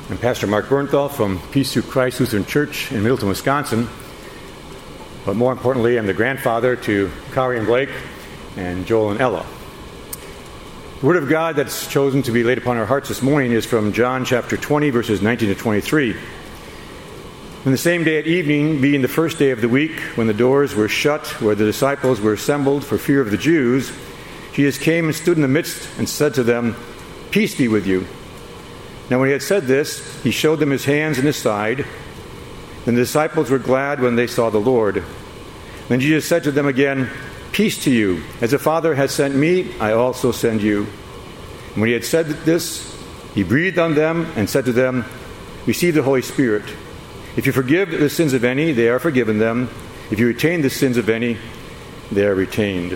I'm Pastor Mark Bernthal from Peace Through Christ Lutheran Church in Middleton, Wisconsin. But more importantly, I'm the grandfather to Kari and Blake and Joel and Ella. The Word of God that's chosen to be laid upon our hearts this morning is from John chapter 20, verses 19 to 23. On the same day at evening, being the first day of the week, when the doors were shut, where the disciples were assembled for fear of the Jews, Jesus came and stood in the midst and said to them, "Peace be with you." Now when he had said this, he showed them his hands and his side. Then the disciples were glad when they saw the Lord. Then Jesus said to them again, "Peace to you. As the Father has sent me, I also send you." And when he had said this, he breathed on them and said to them, "Receive the Holy Spirit. If you forgive the sins of any, they are forgiven them. If you retain the sins of any, they are retained."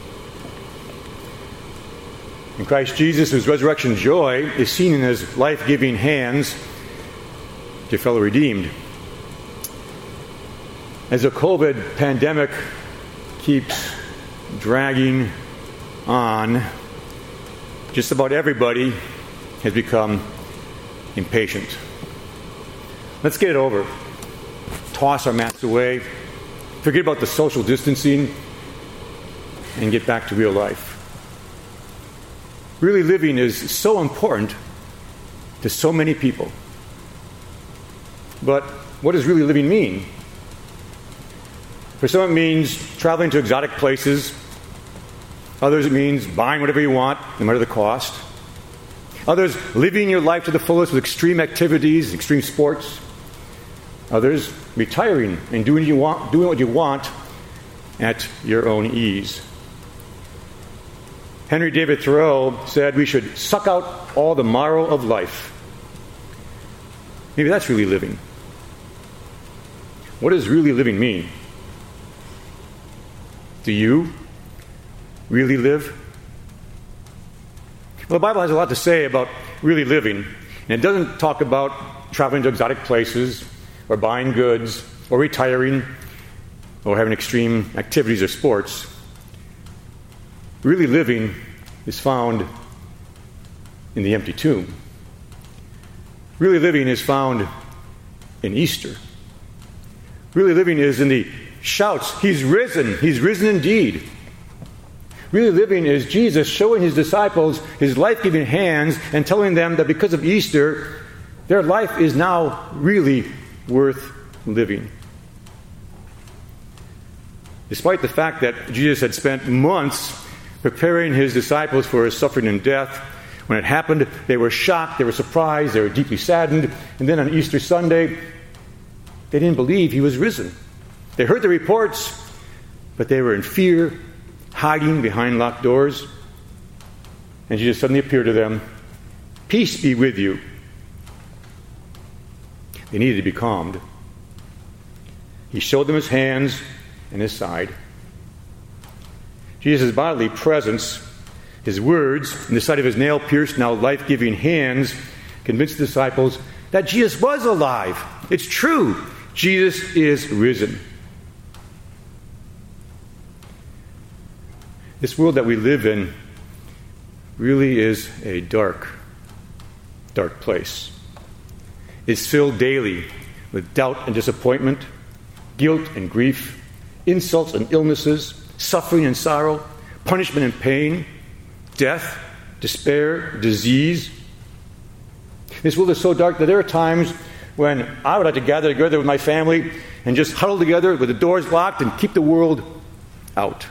In Christ Jesus, whose resurrection joy is seen in his life-giving hands to fellow redeemed. As the COVID pandemic keeps dragging on, just about everybody has become impatient. Let's get it over. Toss our masks away. Forget about the social distancing and get back to real life. Really living is so important to so many people. But what does really living mean? For some it means traveling to exotic places. Others it means buying whatever you want, no matter the cost. Others living your life to the fullest with extreme activities, extreme sports. Others retiring and doing what you want at your own ease. Henry David Thoreau said we should suck out all the marrow of life. Maybe that's really living. What does really living mean? Do you really live? Well, the Bible has a lot to say about really living. And it doesn't talk about traveling to exotic places or buying goods or retiring or having extreme activities or sports. Really living is found in the empty tomb. Really living is found in Easter. Really living is in the shouts, "He's risen indeed." Really living is Jesus showing his disciples his life-giving hands and telling them that because of Easter, their life is now really worth living. Despite the fact that Jesus had spent months preparing his disciples for his suffering and death, when it happened, they were shocked, they were surprised, they were deeply saddened, and then on Easter Sunday, they didn't believe he was risen. They heard the reports, but they were in fear, hiding behind locked doors. And Jesus suddenly appeared to them. "Peace be with you." They needed to be calmed. He showed them his hands and his side. Jesus' bodily presence, his words, and the sight of his nail-pierced, now life-giving hands convinced the disciples that Jesus was alive. It's true. Jesus is risen. This world that we live in really is a dark, dark place. It's filled daily with doubt and disappointment, guilt and grief, insults and illnesses, suffering and sorrow, punishment and pain, death, despair, disease. This world is so dark that there are times when I would like to gather together with my family and just huddle together with the doors locked and keep the world out.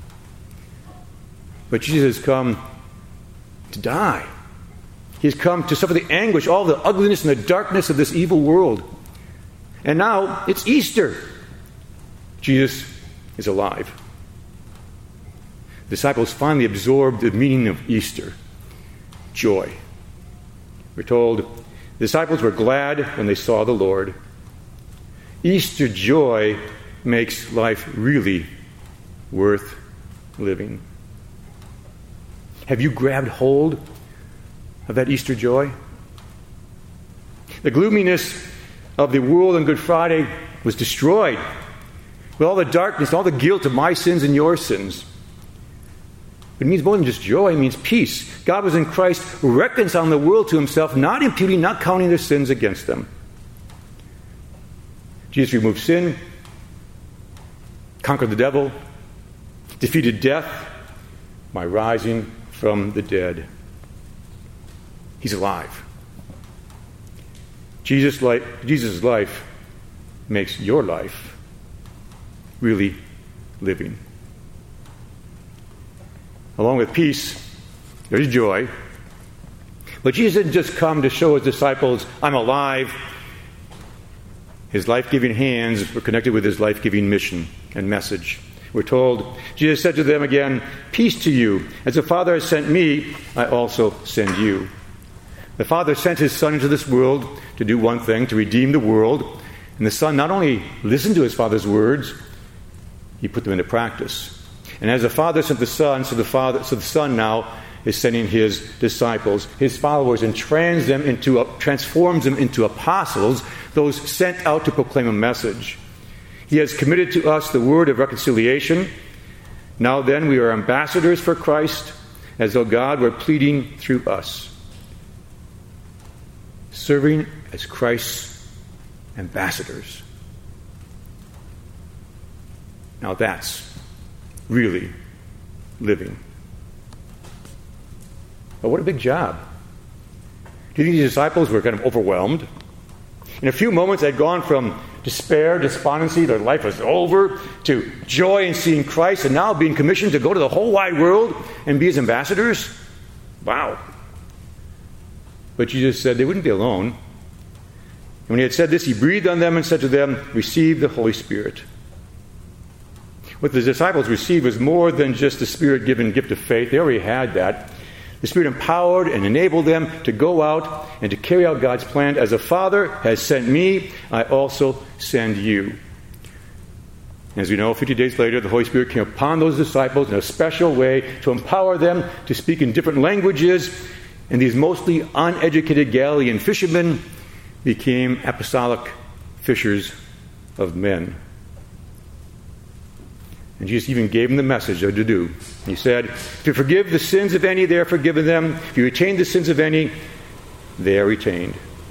But Jesus has come to die. He's come to suffer the anguish, all the ugliness and the darkness of this evil world. And now it's Easter. Jesus is alive. The disciples finally absorbed the meaning of Easter. Joy. We're told the disciples were glad when they saw the Lord. Easter joy makes life really worth living. Have you grabbed hold of that Easter joy? The gloominess of the world on Good Friday was destroyed with all the darkness, all the guilt of my sins and your sins. But it means more than just joy, it means peace. God was in Christ reconciling the world to himself, not imputing, not counting their sins against them. Jesus removed sin, conquered the devil, defeated death by rising from the dead. He's alive. Jesus' life makes your life really living. Along with peace, there's joy. But Jesus didn't just come to show his disciples, I'm alive. His life-giving hands were connected with his life-giving mission and message. We're told, Jesus said to them again, peace to you. As the Father has sent me, I also send you. The Father sent his Son into this world to do one thing, to redeem the world. And the Son not only listened to his Father's words, he put them into practice. And as the Father sent the Son, so the Son now is sending his disciples, his followers, and transforms them into apostles, those sent out to proclaim a message. He has committed to us the word of reconciliation. Now then, we are ambassadors for Christ, as though God were pleading through us. Serving as Christ's ambassadors. Now that's really living. But what a big job. Do you think these disciples were kind of overwhelmed? In a few moments, they'd gone from despair, despondency, their life was over, to joy in seeing Christ, and now being commissioned to go to the whole wide world and be his ambassadors? Wow. But Jesus said they wouldn't be alone. And when he had said this, he breathed on them and said to them, receive the Holy Spirit. What the disciples received was more than just the Spirit-given gift of faith. They already had that. The Spirit empowered and enabled them to go out and to carry out God's plan. As the Father has sent me, I also send you. As we know, 50 days later, the Holy Spirit came upon those disciples in a special way to empower them to speak in different languages. And these mostly uneducated Galilean fishermen became apostolic fishers of men. And Jesus even gave them the message of to do. He said, if you forgive the sins of any, they are forgiven them. If you retain the sins of any, they are retained.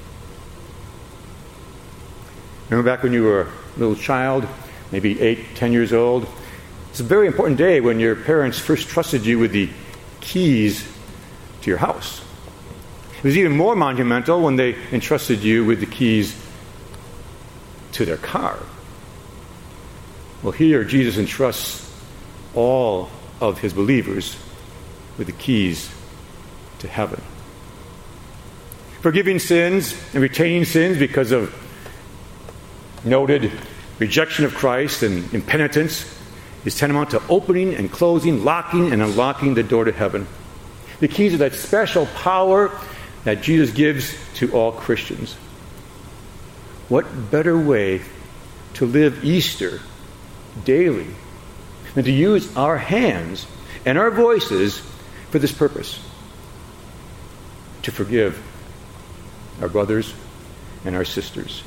Remember back when you were a little child, maybe 8, 10 years old? It's a very important day when your parents first trusted you with the keys to your house. It was even more monumental when they entrusted you with the keys to their car. Well, here Jesus entrusts all of his believers with the keys to heaven. Forgiving sins and retaining sins because of noted rejection of Christ and impenitence is tantamount to opening and closing, locking and unlocking the door to heaven. The keys are that special power that Jesus gives to all Christians. What better way to live Easter daily than to use our hands and our voices for this purpose? To forgive our brothers and our sisters.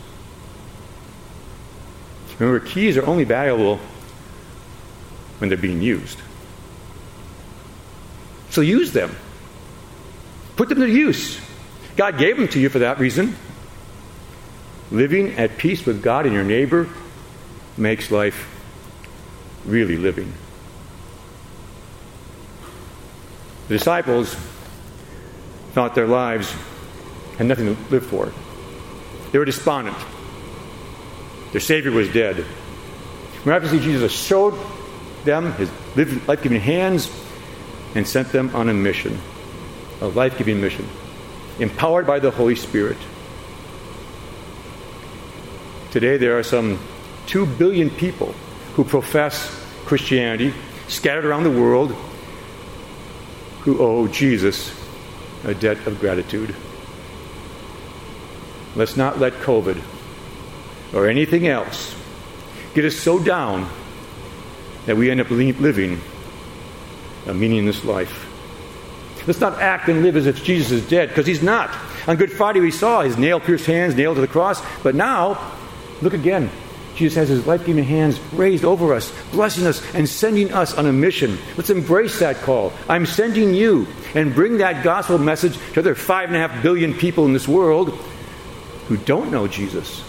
Remember, keys are only valuable when they're being used. So use them. Put them to use. God gave them to you for that reason. Living at peace with God and your neighbor makes life really living. The disciples thought their lives had nothing to live for. They were despondent. Their Savior was dead. Miraculously, Jesus showed them his life-giving hands and sent them on a mission, a life-giving mission, empowered by the Holy Spirit. Today, there are some 2 billion people who profess Christianity, scattered around the world, who owe Jesus a debt of gratitude. Let's not let COVID or anything else get us so down that we end up living a meaningless life. Let's not act and live as if Jesus is dead, because he's not. On Good Friday we saw his nail-pierced hands nailed to the cross, but now, look again. Jesus has his life-giving hands raised over us, blessing us and sending us on a mission. Let's embrace that call. I'm sending you, and bring that gospel message to other 5.5 billion people in this world who don't know Jesus.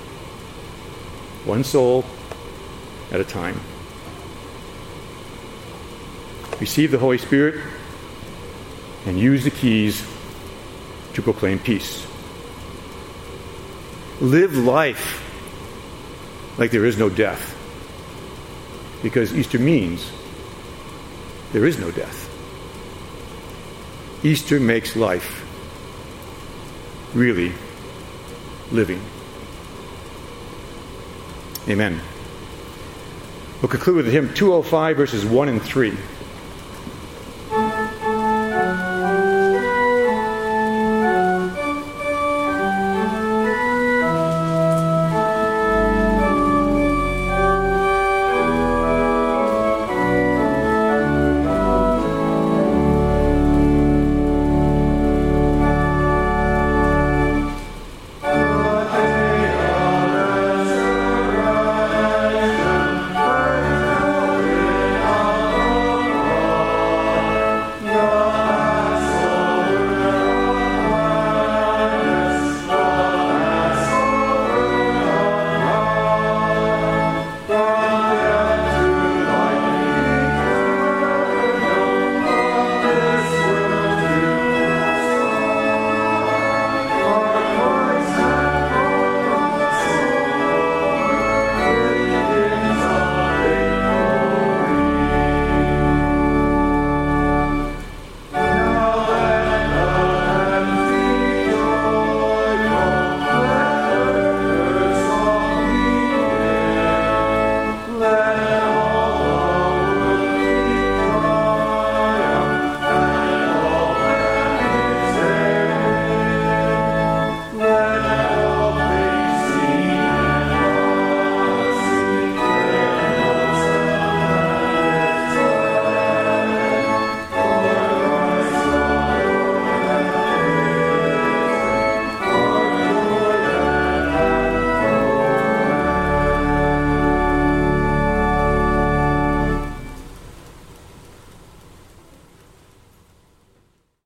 One soul at a time. Receive the Holy Spirit and use the keys to proclaim peace. Live life like there is no death, because Easter means there is no death. Easter makes life really living. Amen. We'll conclude with hymn 205, verses 1 and 3.